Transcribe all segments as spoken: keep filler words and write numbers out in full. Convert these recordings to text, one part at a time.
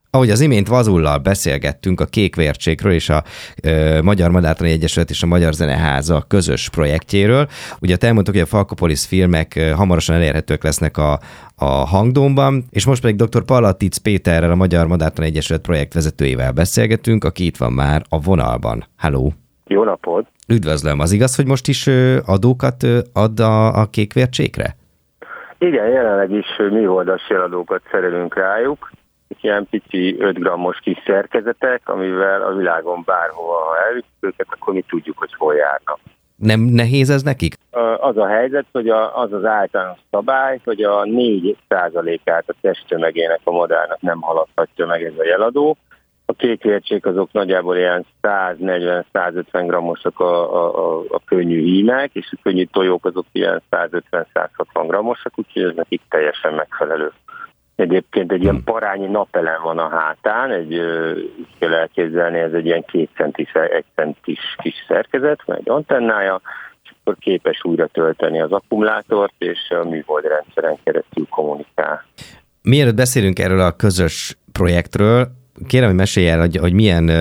Ahogy az imént Vazullal beszélgettünk a Kékvércsékről és a ö, Magyar Madártani Egyesület és a Magyar Zeneháza közös projektjéről, ugye te elmondtuk, hogy a Falkopolis filmek ö, hamarosan elérhetők lesznek a, a Hangdómban, és most pedig dr. Pallatics Péterrel, a Magyar Madártani Egyesület projektvezetőjével beszélgetünk, aki itt van már a vonalban. Halló! Jó napot! Üdvözlöm! Az igaz, hogy most is ö, adókat ö, ad a, a Kékvércsékre? Igen, jelenleg is műholdas jeladókat szerelünk rájuk. Ilyen pici öt grammos kis szerkezetek, amivel a világon bárhova, ha elviszük őket, akkor mi tudjuk, hogy hol járnak. Nem nehéz ez nekik? Az a helyzet, hogy a, az az általános szabály, hogy a négy százalékát a testtömegének a madárnak nem haladhatja meg ez a jeladó. A kékvércsék azok nagyjából ilyen száznegyven-százötven grammosak a, a, a, a könnyű hímek, és a könnyű tojók azok ilyen százötven-százhatvan grammosak, úgyhogy ez nekik teljesen megfelelő. Egyébként egy ilyen parányi napelem van a hátán, egy, úgy kell elképzelni, ez egy ilyen két centis, egy centis kis szerkezet, van egy antennája, és akkor képes újra tölteni az akkumulátort, és a műholdrendszeren keresztül kommunikál. Mielőtt beszélünk erről a közös projektről, kérem, hogy mesélj el, hogy, hogy milyen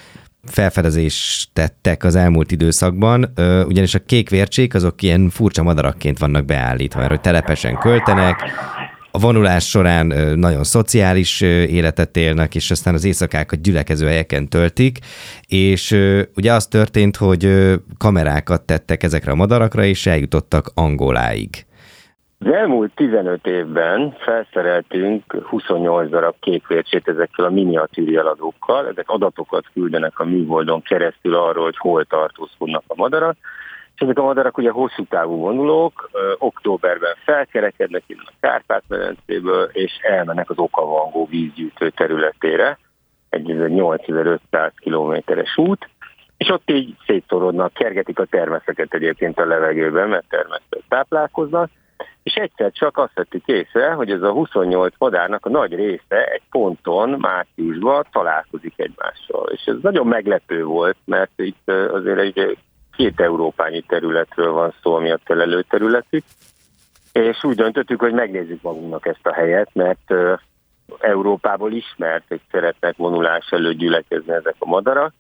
felfedezést tettek az elmúlt időszakban, ugyanis a kékvércsék azok ilyen furcsa madarakként vannak beállítva, mert hogy telepesen költenek, a vonulás során nagyon szociális életet élnek, és aztán az éjszakákat gyülekező helyeken töltik, és ugye az történt, hogy kamerákat tettek ezekre a madarakra, és eljutottak Angoláig. Az elmúlt tizenöt évben felszereltünk huszonnyolc darab kékvércsét ezekkel a miniatűr jeladókkal. Ezek adatokat küldenek a műholdon keresztül arról, hogy hol tartózkodnak a madarak. És ezek a madarak ugye hosszú távú vonulók, ö, októberben felkerekednek innen a Kárpát-medencéből, és elmennek az Okavangó vízgyűjtő területére, egy nyolcezer-ötszáz kilométeres út, és ott így szétszorodnak, kergetik a termeszeket egyébként a levegőben, mert termesztől táplálkoznak, és egyszer csak azt vettük észre, hogy ez a huszonnyolc madárnak a nagy része egy ponton márciusban találkozik egymással. És ez nagyon meglepő volt, mert itt azért egy két európányi területről van szó, ami a telelőterületük, és úgy döntöttük, hogy megnézzük magunknak ezt a helyet, mert Európából ismert, hogy szeretnek vonulás előtt gyülekezni ezek a madarak,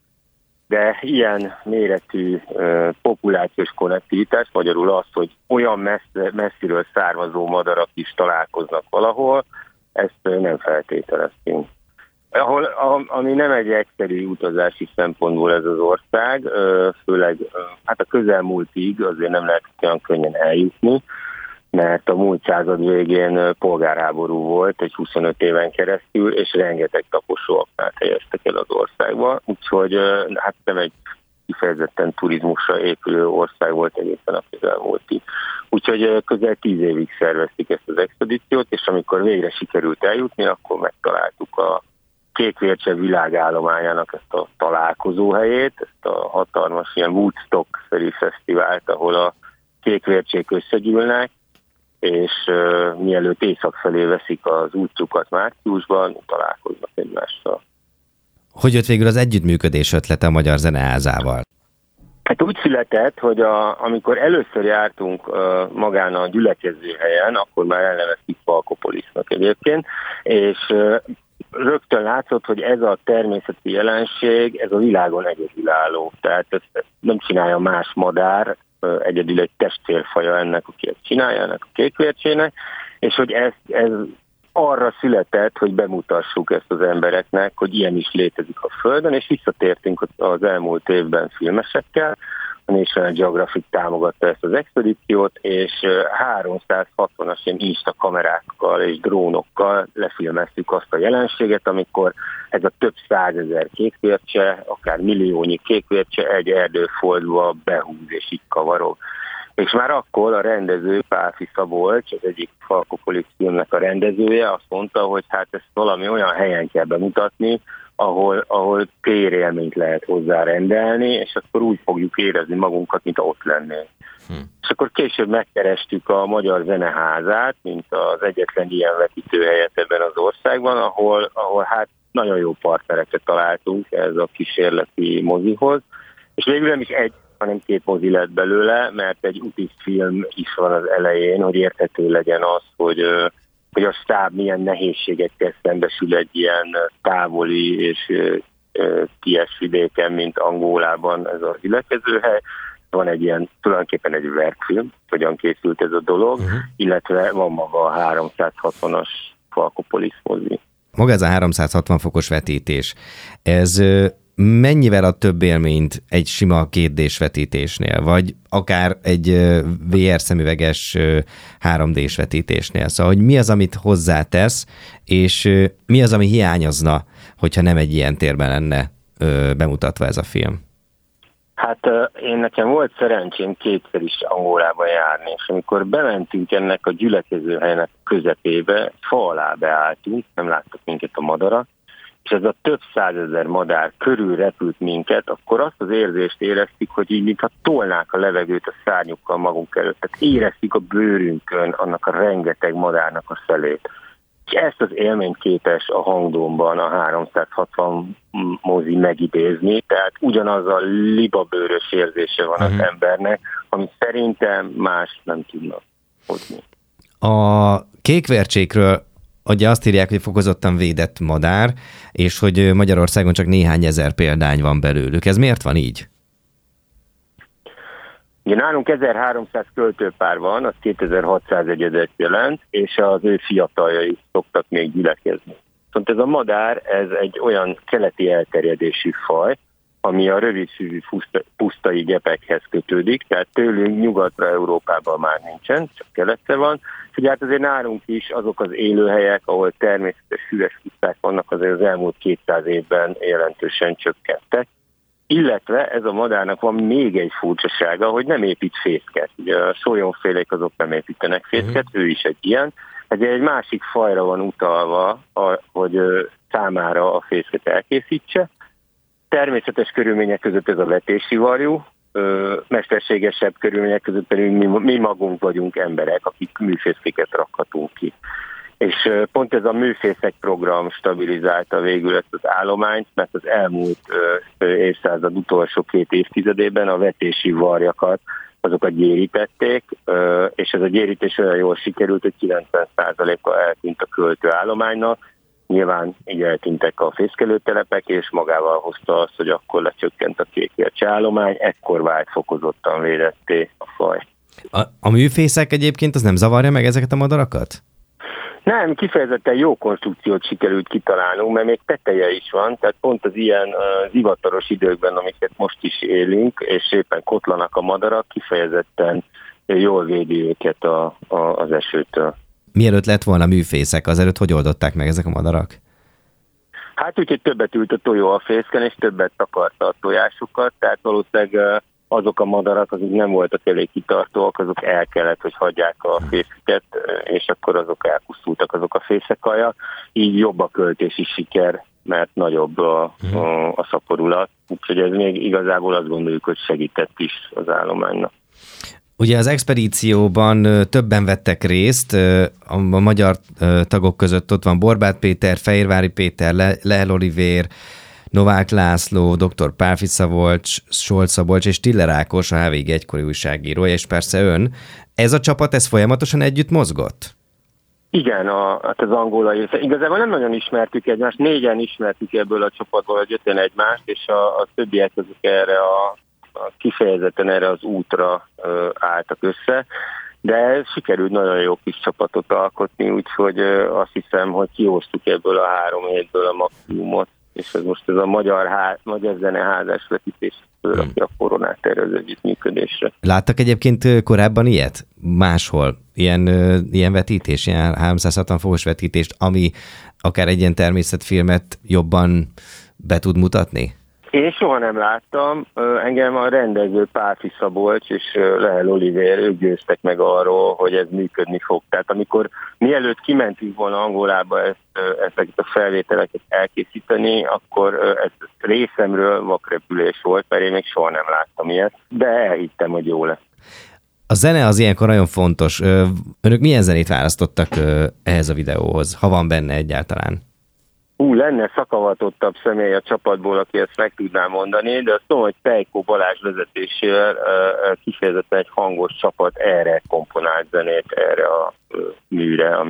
de ilyen méretű populációs konnektivitás, magyarul az, hogy olyan messze, messziről származó madarak is találkoznak valahol, ezt nem feltételeztünk. Ahol, ami nem egy egyszerű utazási szempontból ez az ország, főleg hát a közelmúltig azért nem lehet olyan könnyen eljutni, mert a múlt század végén polgárháború volt egy huszonöt éven keresztül, és rengeteg taposóaknát helyeztek el az országba, úgyhogy hát nem egy kifejezetten turizmusra épülő ország volt egészen a közelmúltig. Úgyhogy közel tíz évig szerveztük ezt az expedíciót, és amikor végre sikerült eljutni, akkor megtaláltuk a Kékvércse világállományának ezt a találkozóhelyét, ezt a hatalmas ilyen Woodstock-szerű fesztivált, ahol a kékvércsék összegyűlnek, és uh, mielőtt észak felé veszik az útjukat márciusban, találkoznak egymással. Hogy jött végül az együttműködés ötlete a Magyar Zeneházával? Hát úgy született, hogy a, amikor először jártunk uh, magán a gyülekező helyen, akkor már elneveztük Falkopolisnak egyébként, és uh, rögtön látszott, hogy ez a természeti jelenség, ez a világon egyedülálló. Tehát ezt, ezt nem csinálja más madár, egyedül egy testvérfaja ennek, aki ezt csinálja, ennek a kékvércsének, és hogy ez, ez arra született, hogy bemutassuk ezt az embereknek, hogy ilyen is létezik a Földön, és visszatértünk az elmúlt évben filmesekkel, a National Geographic támogatta ezt az expedíciót, és háromszázhatvanas ilyen Insta kamerákkal és drónokkal lefilmeztük azt a jelenséget, amikor ez a több százezer kékvércse, akár milliónyi kékvércse egy erdőfoltba behúz és így kavarog. És már akkor a rendező, Pálffy Szabolcs, az egyik Falkopolis filmnek a rendezője, azt mondta, hogy hát ezt valami olyan helyen kell bemutatni, ahol, ahol térélményt lehet hozzárendelni, és akkor úgy fogjuk érezni magunkat, mint ott lennénk. Hm. És akkor később megkerestük a Magyar Zeneházát, mint az egyetlen ilyen vetítőhelyet ebben az országban, ahol, ahol hát nagyon jó partnereket találtunk ez a kísérleti mozihoz, és végül nem is egy, hanem két mozi lett belőle, mert egy úti film is van az elején, hogy érthető legyen az, hogy hogy a stáb milyen nehézségekkel szembesül egy ilyen távoli és ties vidéken, mint Angolában ez a gyülekezőhely. Van egy ilyen, tulajdonképpen egy verkfilm, hogyan készült ez a dolog, uh-huh. illetve van maga a háromszázhatvanas Falkopolis mozi. Maga ez a háromszázhatvan fokos vetítés, ez mennyivel ad több élményt egy sima kétdés vetítésnél, vagy akár egy vé er szemüveges három dés vetítésnél? Szóval, hogy mi az, amit hozzátesz, és mi az, ami hiányozna, hogyha nem egy ilyen térben lenne bemutatva ez a film? Hát én nekem volt szerencsém kétszer is Angolában járni, és amikor bementünk ennek a gyülekezőhelynek közepébe, fa alá beálltunk, nem láttak minket a madarak, és ez a több százezer madár körül repült minket, akkor azt az érzést éreztük, hogy így mintha tolnák a levegőt a szárnyukkal magunk előtt. Tehát éreztük a bőrünkön annak a rengeteg madárnak a szelét. És ezt az élményt képes a hangdomban a háromszázhatvan mozi megidézni, tehát ugyanaz a libabőrös érzése van uh-huh. az embernek, amit szerintem más nem tudnak hozni. A kékvercsékről ugye azt írják, hogy fokozottan védett madár, és hogy Magyarországon csak néhány ezer példány van belőlük. Ez miért van így? Ugye nálunk ezerháromszáz költőpár van, az kétezer-hatszáz egyedet jelent, és az ő fiataljai szoktak még gyülekezni. Szóval ez a madár, ez egy olyan keleti elterjedésű faj, ami a rövidszívű pusztai gepekhez kötődik, tehát tőlünk nyugatra Európában már nincsen, csak keletre van, és ugye hát azért nálunk is azok az élőhelyek, ahol természetes füves puszták vannak, azért az elmúlt kétszáz évben jelentősen csökkentek. Illetve ez a madárnak van még egy furcsasága, hogy nem épít fészket. Ugye a sólyomfélék azok nem építenek fészket, uh-huh. ő is egy ilyen. Ez egy másik fajra van utalva, hogy számára a fészket elkészítse. Természetes körülmények között ez a vetési varjú, mesterségesebb körülmények között pedig mi, mi magunk vagyunk emberek, akik műfészkéket rakhatunk ki. És pont ez a műfészek program stabilizálta végül ezt az állományt, mert az elmúlt évszázad utolsó két évtizedében a vetési varjakat, azokat gyérítették, és ez a gyérítés olyan jól sikerült, hogy kilencven százaléka eltűnt a költőállománynak. Nyilván így eltűntek a fészkelőtelepek, és magával hozta azt, hogy akkor lecsökkent a kékvercse állomány, ekkor vált fokozottan védetté a faj. A, a műfészek egyébként az nem zavarja meg ezeket a madarakat? Nem, kifejezetten jó konstrukciót sikerült kitalálnunk, mert még teteje is van, tehát pont az ilyen uh, zivataros időkben, amiket most is élünk, és éppen kotlanak a madarak, kifejezetten jól védi őket a, a, az esőtől. Mielőtt lett volna műfészek, azelőtt hogy oldották meg ezek a madarak? Hát úgy, hogy többet ült a tojó a fészken, és többet takarta a tojásukat, tehát valószínűleg azok a madarak, akik nem voltak elég kitartóak, azok el kellett, hogy hagyják a fészket, és akkor azok elpusztultak, azok a fészekaljak. Így jobb a költési siker, mert nagyobb a, a, a szaporulat. Úgyhogy ez még igazából azt gondoljuk, hogy segített is az állománynak. Ugye az expedícióban többen vettek részt, a magyar tagok között ott van Borbáth Péter, Fehérvári Péter, Le- Lehel Olivér, Novák László, dr. Pálffy Szabolcs, Solc Szabolcs és Tiller Ákos, a há vé gé egykori újságírója, és persze ön. Ez a csapat, ez folyamatosan együtt mozgott? Igen, a, hát az angolai. Igazából nem nagyon ismertük egymást, négyen ismertük ebből a csapatból, hogy öten egymást, és a, a többiek azok erre a, a kifejezetten erre az útra ö, álltak össze. De sikerült nagyon jó kis csapatot alkotni, úgyhogy ö, azt hiszem, hogy kihoztuk ebből a három hétből a maximumot. És ez most ez a magyar, ház, magyar zeneházás vetítés, aki a koronát tervez együttműködésre. Láttak egyébként korábban ilyet? Máshol? Ilyen, ilyen vetítés, ilyen háromszázhatvan fokos vetítést, ami akár egy ilyen természetfilmet jobban be tud mutatni? Én soha nem láttam. Engem a rendező Pálffy Szabolcs és Lehel Olivér, ők győztek meg arról, hogy ez működni fog. Tehát amikor mielőtt kimentünk volna Angolába ezt, ezeket a felvételeket elkészíteni, akkor ez részemről vakrepülés volt, mert én még soha nem láttam ilyet, de elhittem, hogy jó lesz. A zene az ilyenkor nagyon fontos. Önök milyen zenét választottak ehhez a videóhoz, ha van benne egyáltalán? Ú, lenne szakavatottabb személy a csapatból, aki ezt meg tudná mondani, de azt tudom, hogy Pejkó Balázs vezetésével uh, kifejezetten egy hangos csapat erre komponált zenét, erre a uh, műre, amit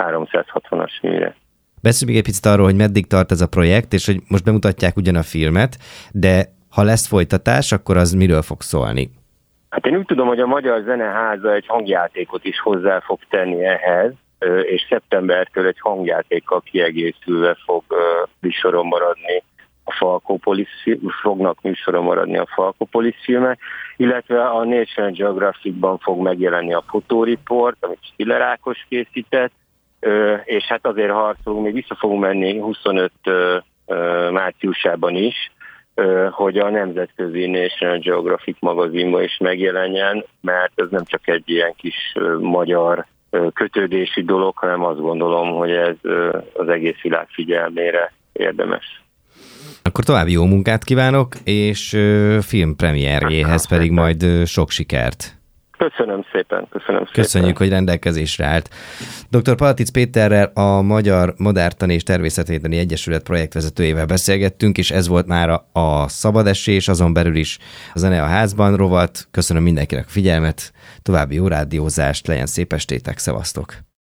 háromszázhatvanas műre. Beszéljünk egy picit arról, hogy meddig tart ez a projekt, és hogy most bemutatják ugyan a filmet, de ha lesz folytatás, akkor az miről fog szólni? Hát én úgy tudom, hogy a Magyar Zeneháza egy hangjátékot is hozzá fog tenni ehhez, és szeptembertől egy hangjátékkal kiegészülve fog műsoron maradni a Falkopolis, fognak műsoron maradni a Falkopolis filmek, illetve a National Geographic-ban fog megjelenni a Fotóriport, amit Stiller Ákos készített, és hát azért harcolunk, még vissza fogunk menni huszonöt márciusában is, hogy a nemzetközi National Geographic magazinban is megjelenjen, mert ez nem csak egy ilyen kis magyar kötődési dolog, hanem azt gondolom, hogy ez az egész világ figyelmére érdemes. Akkor további jó munkát kívánok, és filmpremierjéhez pedig majd sok sikert. Köszönöm szépen, köszönöm szépen. Köszönjük, hogy rendelkezésre állt. doktor Palatic Péterrel, a Magyar Madártani és Természetvédelmi Egyesület projektvezetőjével beszélgettünk, és ez volt már a Szabad Esés, azon belül is a Zene a Házban rovat. Köszönöm mindenkinek a figyelmet, további jó rádiózást, legyen szép estétek, szevasztok!